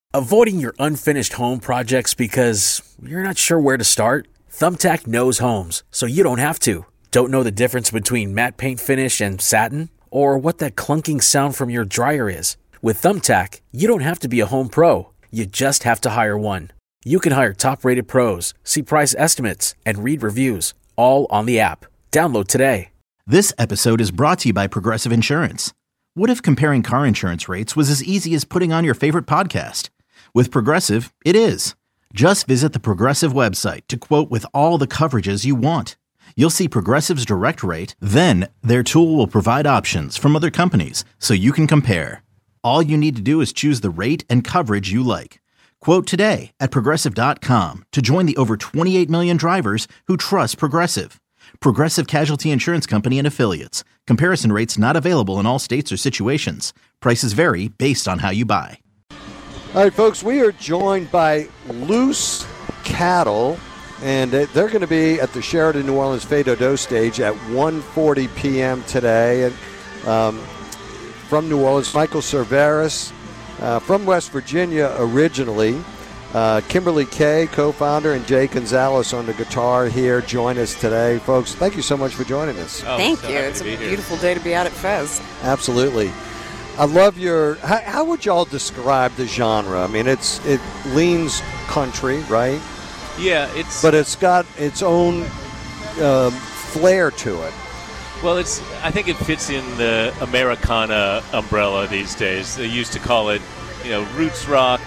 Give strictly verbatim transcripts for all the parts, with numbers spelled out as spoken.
Avoiding your unfinished home projects because you're not sure where to start? Thumbtack knows homes, so you don't have to. Don't know the difference between matte paint finish and satin? Or what that clunking sound from your dryer is? With Thumbtack, you don't have to be a home pro. You just have to hire one. You can hire top-rated pros, see price estimates, and read reviews, all on the app. Download today. This episode is brought to you by Progressive Insurance. What if comparing car insurance rates was as easy as putting on your favorite podcast? With Progressive, it is. Just visit the Progressive website to quote with all the coverages you want. You'll see Progressive's direct rate, then their tool will provide options from other companies so you can compare. All you need to do is choose the rate and coverage you like. Quote today at Progressive dot com to join the over twenty-eight million drivers who trust Progressive. Progressive Casualty Insurance Company and Affiliates. Comparison rates not available in all states or situations. Prices vary based on how you buy. All right, folks, we are joined by Loose Cattle, and they're going to be at the Sheraton New Orleans Fais Dodo stage at one forty p.m. today. And um, from New Orleans, Michael Cerveris, uh, from West Virginia originally. Uh, Kimberly Kay, co-founder, and Jay Gonzalez on the guitar here join us today. Folks, thank you so much for joining us. Oh, Thank so you. It's a beautiful day to be out at Fez. Absolutely. I love your, how, how would y'all describe the genre? I mean, it's it leans country, right? Yeah, it's... But it's got its own um, flair to it. Well, it's. I think it fits in the Americana umbrella these days. They used to call it, you know, roots rock,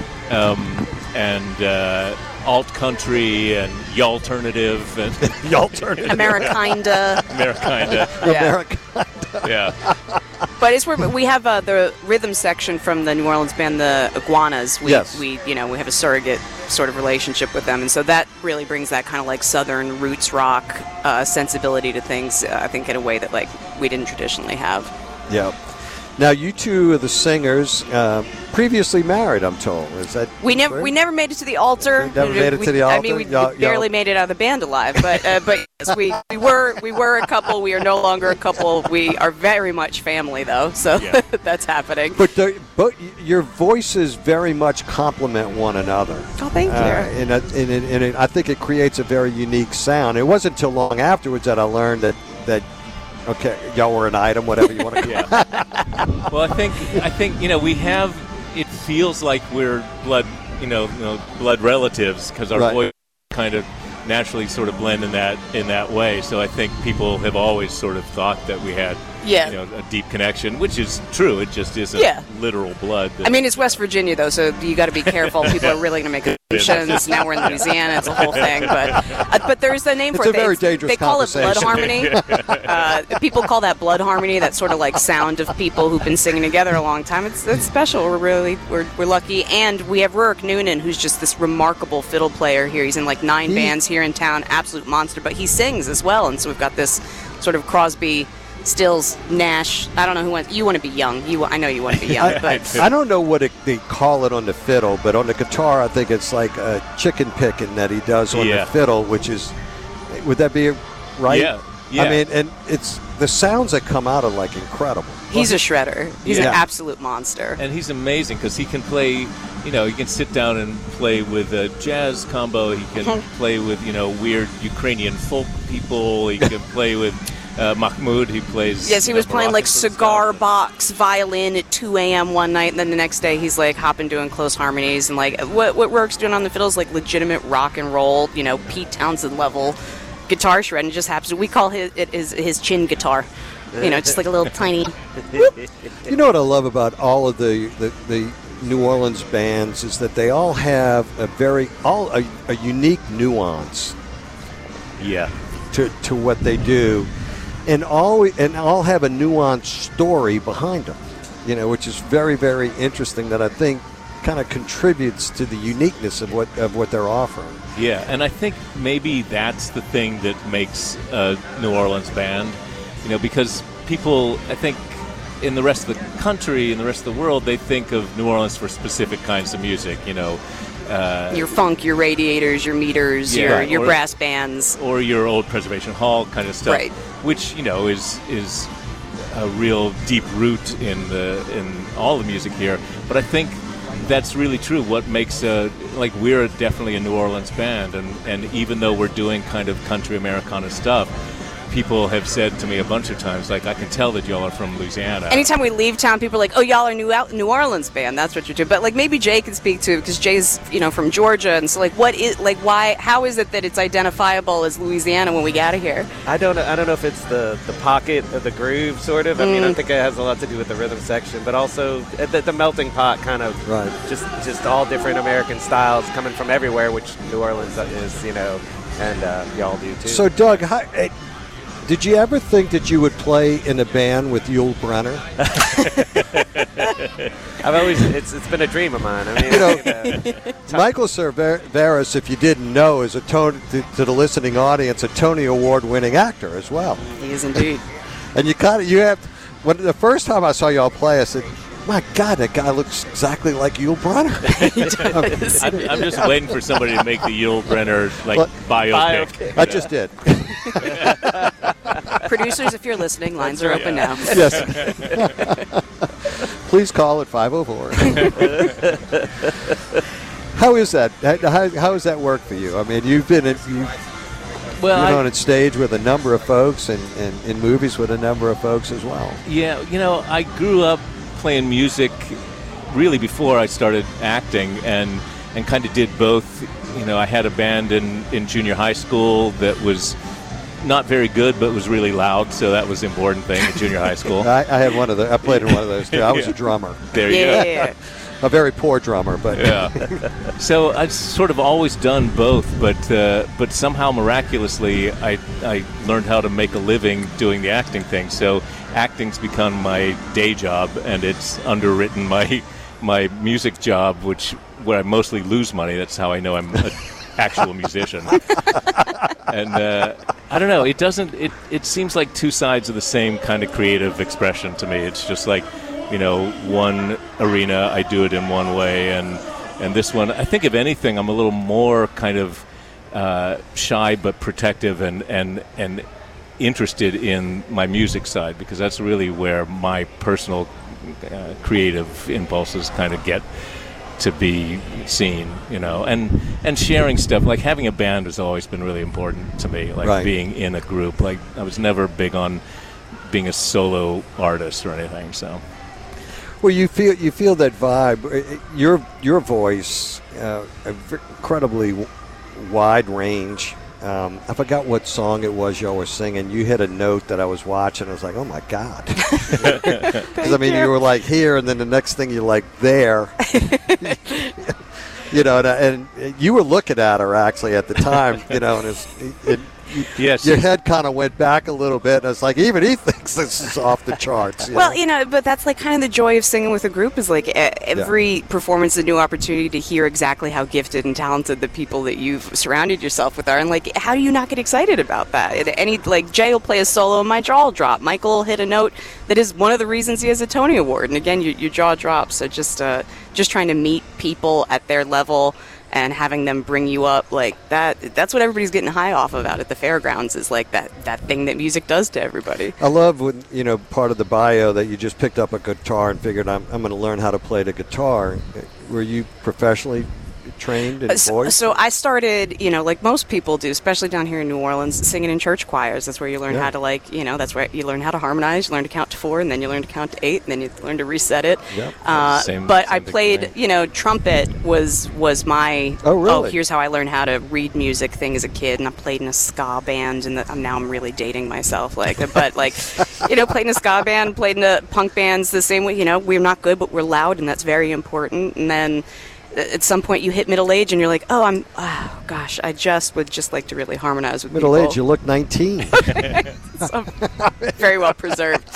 um, and uh, alt country and y'alternative and y'alternative, Amerikinda, Amerikinda, yeah. Amerikinda, yeah. But it's where we have uh, the rhythm section from the New Orleans band, the Iguanas. We, yes. we, you know, we have a surrogate sort of relationship with them, and so that really brings that kind of like Southern roots rock uh, sensibility to things. Uh, I think in a way that like we didn't traditionally have. Yeah. Now, you two are the singers, uh, previously married, I'm told. Is that we never right? we never made it to the altar. We never made it we, to the altar. I mean, we, y'all, we barely y'all. made it out of the band alive, but uh, but yes, we we were we were a couple. We are no longer a couple. We are very much family, though. So yeah. That's happening. But the, but your voices very much complement one another. Oh, thank you. Uh, and, and, and, and it, I think it creates a very unique sound. It wasn't until long afterwards that I learned that that. Okay, y'all were an item, whatever you want to call it. Yeah. Well, I think I think you know we have. It feels like we're blood, you know, you know blood relatives because our right. voice kind of naturally sort of blend in that in that way. So I think people have always sort of thought that we had, yeah. you know, a deep connection, which is true. It just isn't yeah. literal blood. I mean, it's West Virginia though, so you got to be careful. People are really going to make assumptions. Now we're in Louisiana; it's a whole thing. But uh, but there's a name it's for a it. Very they, dangerous they call it blood harmony. uh, people call that blood harmony. That sort of like sound of people who've been singing together a long time. It's it's special. We're really we're we're lucky, and we have Rurik Noonan, who's just this remarkable fiddle player here. He's in like nine he, bands here in town. Absolute monster, but he sings as well, and so we've got this sort of Crosby, Stills, Nash. I don't know who wants. You want to be young. You, I know you want to be young. I, but I don't know what it, they call it on the fiddle, but on the guitar, I think it's like a chicken picking that he does on yeah. the fiddle, which is. Would that be right? Yeah. Yeah. I mean, and it's the sounds that come out are like incredible. He's a shredder. He's yeah. an absolute monster. And he's amazing because he can play, you know, he can sit down and play with a jazz combo. He can play with, you know, weird Ukrainian folk people. He can play with uh, Mahmoud. He plays. Yes, he was know, playing like Moroccan cigar stuff. box violin at two a.m. one night, and then the next day he's like hopping doing close harmonies. And like what, what Rurik's doing on the fiddle is like legitimate rock and roll, you know, Pete Townsend level guitar shred. And it just happens. We call his, it his, his chin guitar. You know, just like a little tiny. You know what I love about all of the, the, the New Orleans bands is that they all have a very all a, a unique nuance. Yeah. To to what they do, and all and all have a nuanced story behind them. You know, which is very very interesting. That I think kind of contributes to the uniqueness of what of what they're offering. Yeah, and I think maybe that's the thing that makes a New Orleans band. You know, because people, I think, in the rest of the country, in the rest of the world, they think of New Orleans for specific kinds of music, you know. Uh, your funk, your radiators, your meters, yeah, your your or, brass bands. Or your old Preservation Hall kind of stuff. Right. Which, you know, is is a real deep root in the in all the music here. But I think that's really true. What makes a like we're definitely a New Orleans band, and and even though we're doing kind of country Americana stuff, people have said to me a bunch of times, like, I can tell that y'all are from Louisiana. Anytime we leave town, people are like, oh, y'all are New New Orleans band. That's what you're doing. But, like, maybe Jay can speak to, because Jay's, you know, from Georgia. And so, like, what is, like, why, how is it that it's identifiable as Louisiana when we get out of here? I don't know. I don't know if it's the, the pocket of the groove, sort of. I Mm. mean, I think it has a lot to do with the rhythm section, but also the, the melting pot kind of, Right. just, just all different American styles coming from everywhere, which New Orleans is, you know, and uh, y'all do, too. So, Doug, how, eh, did you ever think that you would play in a band with Yul Brynner? I've always, it's it's been a dream of mine. I mean, You know, you know, Michael Cerveris, if you didn't know, is a Tony, to, to the listening audience, a Tony Award-winning actor as well. He is indeed. And you kind of, you have, when the first time I saw y'all play, I said, my God, that guy looks exactly like Yul Brynner. I'm, I'm just waiting for somebody to make the Yul Brynner like What? biopic. Biopic. I just did. Producers, if you're listening, lines are open now. Yes. Please call at five oh four. How is that? How, how does that work for you? I mean, you've been in, you, Well, you've been I- on stage with a number of folks and, and in movies with a number of folks as well. Yeah, you know, I grew up playing music really before I started acting, and and kind of did both. You know, I had a band in, in junior high school that was not very good, but was really loud, so that was the important thing in junior high school. I, I had one of the. I played in one of those too. I was Yeah. a drummer, There you go. Yeah. a very poor drummer, but Yeah. So I've sort of always done both, but uh, but somehow miraculously I I learned how to make a living doing the acting thing. So acting's become my day job, and it's underwritten my my music job, which where I mostly lose money. That's how I know I'm an actual musician. And uh, I don't know. It doesn't. It it seems like two sides of the same kind of creative expression to me. It's just like, you know, one arena I do it in one way, and and this one, I think if anything, I'm a little more kind of uh, shy but protective and and and interested in my music side, because that's really where my personal uh, creative impulses kind of get to be seen, you know, and and sharing stuff. Like having a band has always been really important to me, like Right. being in a group. Like I was never big on being a solo artist or anything, so. well, you feel you feel that vibe. Uh, Your your voice, uh, a v- incredibly w- wide range. Um, I forgot what song it was y'all were singing. You hit a note that I was watching. I was like, oh my God. Because I mean, you were like here, and then the next thing you're like there. You know, and, and you were looking at her actually at the time. You know, and it's, it, Yes. your head kind of went back a little bit, and it's like even he thinks this is off the charts. You Well, know? you know, but that's like kind of the joy of singing with a group is like e- every performance is a new opportunity to hear exactly how gifted and talented the people that you've surrounded yourself with are. And like, how do you not get excited about that? At Any like Jay will play a solo and my jaw will drop. Michael will hit a note that is one of the reasons he has a Tony Award. And again, your, your jaw drops. So just uh, just trying to meet people at their level and having them bring you up like that, that's what everybody's getting high off of out at the fairgrounds, is like that, that thing that music does to everybody. I love when, you know, part of the bio that you just picked up a guitar and figured I'm, I'm going to learn how to play the guitar. Were you professionally trained in Uh, So, voice? so I started, you know, like most people do, especially down here in New Orleans, singing in church choirs. That's where you learn Yeah. how to, like, you know, that's where you learn how to harmonize. You learn to count to four, and then you learn to count to eight, and then you learn to reset it. Yep. Uh, Same- but same I thing for played, me. you know, trumpet was was my. Oh, really? here's how I learned how to read music thing as a kid, and I played in a ska band, and the, now I'm really dating myself, like, but like, you know, played in a ska band, played in a punk bands the same way. You know, we're not good, but we're loud, and that's very important. And then at some point you hit middle age and you're like, oh, I'm, oh, gosh, I just would just like to really harmonize with Middle people. age, you look nineteen. So, very well preserved.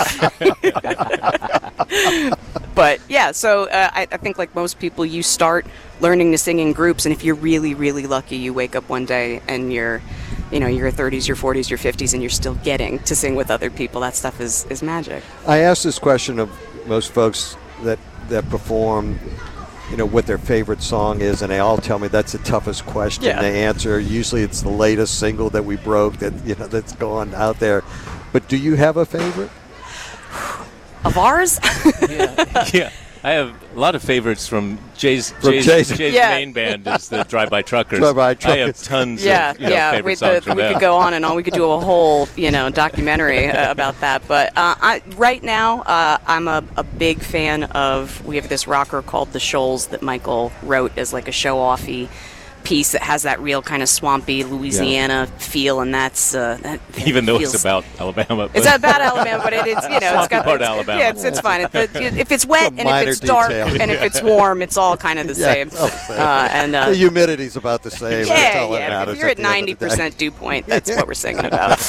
But yeah, so uh, I, I think like most people, you start learning to sing in groups, and if you're really, really lucky, you wake up one day and you're, you know, your thirties, your forties, your fifties, and you're still getting to sing with other people. That stuff is, is magic. I asked this question of most folks that, that perform, you know, what their favorite song is, and they all tell me that's the toughest question Yeah. to answer. Usually it's the latest single that we broke that, you know, that's gone out there. But do you have a favorite? Of ours? yeah. I have a lot of favorites from Jay's, From Jay's, Jay's- Jay's Yeah. main band is the Drive-By Truckers. Drive-By I have Truckers. tons Yeah, of you know, yeah. favorite We, songs the, from we them. could go on and on. We could do a whole, you know, documentary uh, about that. But uh, I, right now, uh, I'm a, a big fan of. We have this rocker called The Shoals that Michael wrote as like a show-offy piece that has that real kind of swampy Louisiana feel, and that's uh, that Even though feels, it's about Alabama. It's about Alabama, but it, it's you know it's got part it's, Alabama. Yeah, it's, it's fine. If, it, if it's wet It's a and if minor it's dark detail. and if it's warm, it's all kind of the Yeah, same. it's all the same. Uh, and uh, The humidity's about the same. That's yeah, all that yeah. matters If you're at the end of ninety the day. percent dew point, that's what we're singing about.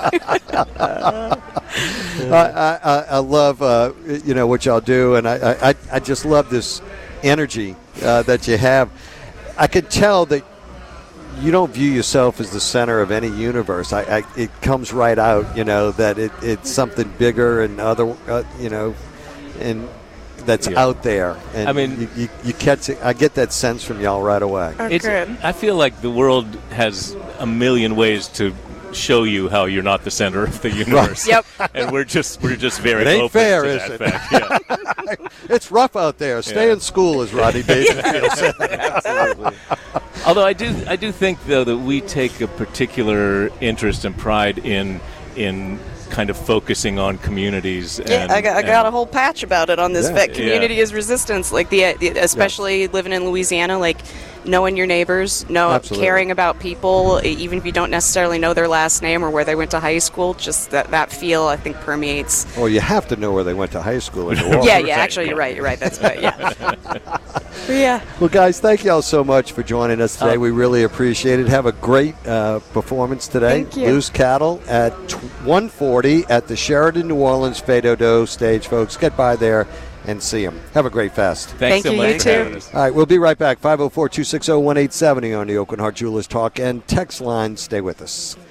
I, I, I love uh, you know what y'all do, and I, I, I just love this energy uh, that you have. I could tell that you don't view yourself as the center of any universe. I, I it comes right out, you know, that it, it's something bigger and other, uh, you know, and that's Yeah. out there. And I mean- you, you, you catch it. I get that sense from y'all right away. It's, I feel like the world has a million ways to show you how you're not the center of the universe. Yep. And we're just we're just very It ain't open fair, to is that it? fact. Yeah. It's rough out there. Stay Yeah. in school, as Rodney Dangerfield said. Absolutely. Although I do I do think though that we take a particular interest and pride in in kind of focusing on communities. Yeah, and, I got, I and- got a whole patch about it on this Yeah. vet community Yeah. is resistance. Like the, the especially living in Louisiana, like knowing your neighbors, know Absolutely. caring about people, e- even if you don't necessarily know their last name or where they went to high school. Just that that feel I think permeates. Well, you have to know where they went to high school in New Orleans. Yeah, yeah. Actually, you're right. You're right. That's right. Yeah. But yeah. Well, guys, thank y'all so much for joining us today. Uh, we really appreciate it. Have a great uh, performance today. Thank you. Loose Cattle at one forty at the Sheridan New Orleans Fado stage, folks. Get by there and see them. Have a great fest. Thanks Thank so you, much you for too. having us. All right, we'll be right back. five oh four, two six oh, one eight seven oh on the Oakland Heart Jewelers Talk and text line. Stay with us.